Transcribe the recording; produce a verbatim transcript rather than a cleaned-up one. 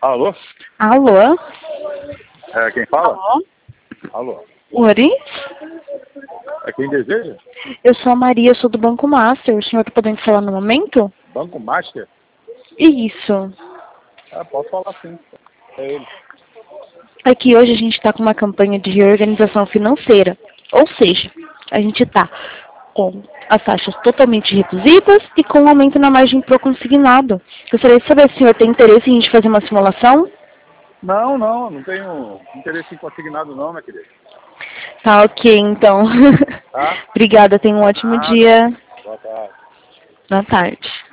Alô? Alô? É quem fala? Alô? Alô? Oi? É quem deseja? Eu sou a Maria, sou do Banco Master. O senhor está podendo falar no momento? Banco Master? Isso. Ah, posso falar sim. É ele. É que hoje a gente está com uma campanha de reorganização financeira. Ou seja, a gente está com as taxas totalmente reduzidas e com um aumento na margem pro consignado. Gostaria de saber se o senhor tem interesse em a gente fazer uma simulação? Não, não, não tenho interesse em consignado não, minha querida. Tá ok, então. Tá? Obrigada, tenha um ótimo Nada. dia. Boa tarde. Boa tarde.